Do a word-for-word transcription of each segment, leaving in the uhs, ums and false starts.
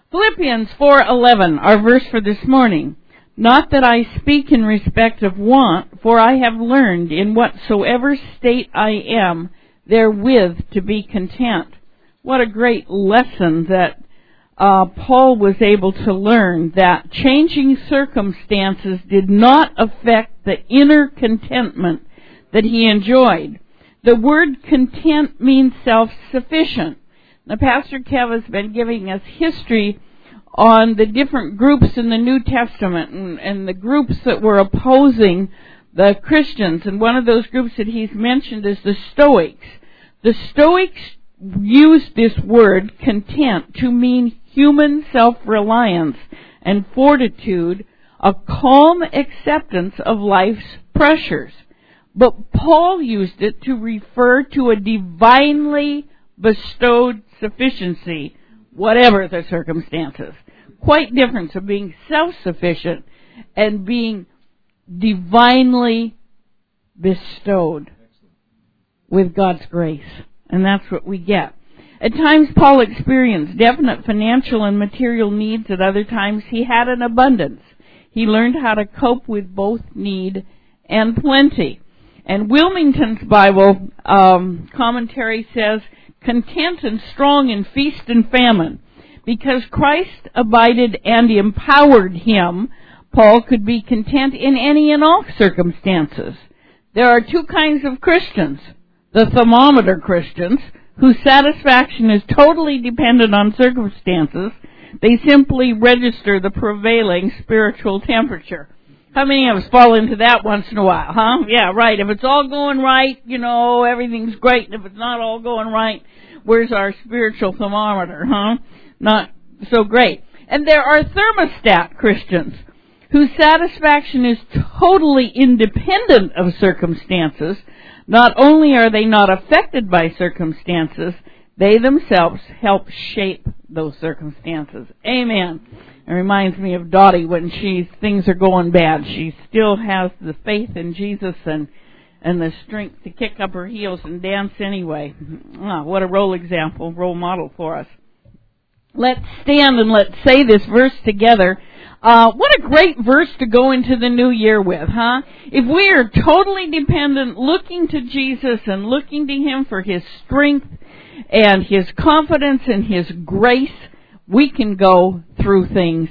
Philippians four eleven, our verse for this morning. Not that I speak in respect of want, for I have learned in whatsoever state I am, therewith to be content. What a great lesson that uh, Paul was able to learn, that changing circumstances did not affect the inner contentment that he enjoyed. The word content means self-sufficient. Now, Pastor Kev has been giving us history on the different groups in the New Testament and, and the groups that were opposing the Christians. And one of those groups that he's mentioned is the Stoics. The Stoics used this word, content, to mean human self-reliance and fortitude, a calm acceptance of life's pressures. But Paul used it to refer to a divinely bestowed sufficiency, whatever the circumstances. Quite different from being self-sufficient and being divinely bestowed with God's grace. And that's what we get. At times, Paul experienced definite financial and material needs. At other times, he had an abundance. He learned how to cope with both need and plenty. And Wilmington's Bible um, commentary says, content and strong in feast and famine. Because Christ abided and empowered him, Paul could be content in any and all circumstances. There are two kinds of Christians. The thermometer Christians, whose satisfaction is totally dependent on circumstances. They simply register the prevailing spiritual temperature. How many of us fall into that once in a while, huh? Yeah, right. If it's all going right, you know, everything's great. And if it's not all going right, where's our spiritual thermometer, huh? Not so great. And there are thermostat Christians whose satisfaction is totally independent of circumstances. Not only are they not affected by circumstances, they themselves help shape those circumstances. Amen. It reminds me of Dottie when she things are going bad. She still has the faith in Jesus and and the strength to kick up her heels and dance anyway. Ah, what a role example, role model for us. Let's stand and let's say this verse together. Uh, what a great verse to go into the new year with, huh? If we are totally dependent, looking to Jesus and looking to Him for His strength and His confidence and His grace, we can go through things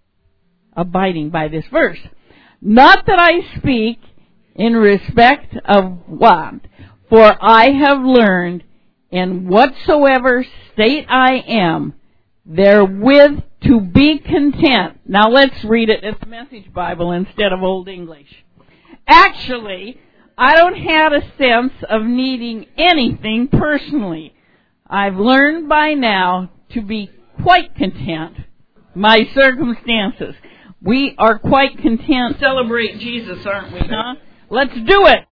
abiding by this verse. Not that I speak in respect of want, for I have learned in whatsoever state I am, therewith to be content. Now let's read it in the Message Bible instead of Old English. Actually, I don't have a sense of needing anything personally. I've learned by now to be quite content. My circumstances. We are quite content. Celebrate Jesus, aren't we, huh? Let's do it.